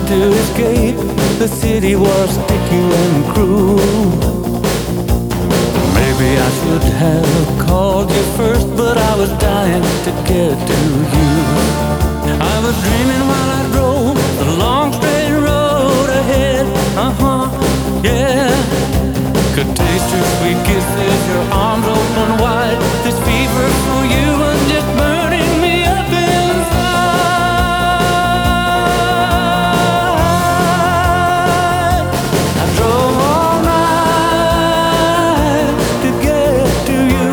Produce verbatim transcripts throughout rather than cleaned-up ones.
to escape. The city was sticky and cruel. Maybe I should have called you first, but I was dying to get to you. I was dreaming while I drove the long straight road ahead. Uh-huh, yeah. Could taste your sweet kisses, your arms open wide. This fever for you was just burning me up inside. I drove all night to get to you.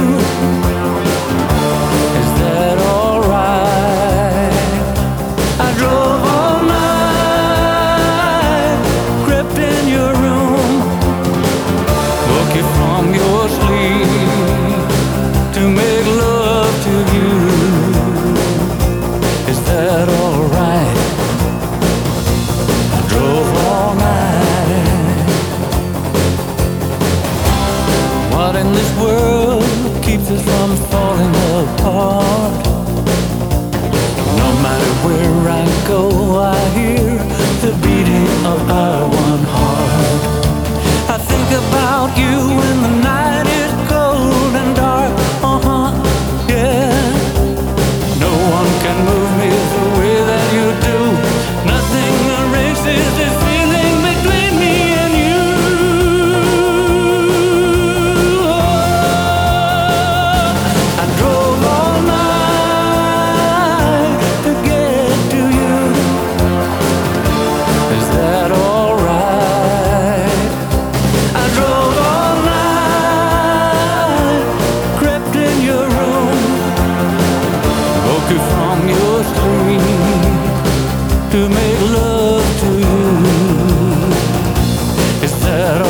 Is that alright? I drove all night, crept in your room, woke you from your sleep to make love to you. Is that alright? I drove all night. What in this world keeps us from falling apart? No matter where I go, I hear the beating of our one heart. I think about you when the night is cold and dark. Uh-huh, yeah. No one can move me the way that you do. Nothing erases this feeling between me and you. Oh, I drove all night to get to you. Is that alright? I drove all night, crept in your room, woke you from your sleep to make love to you. Is that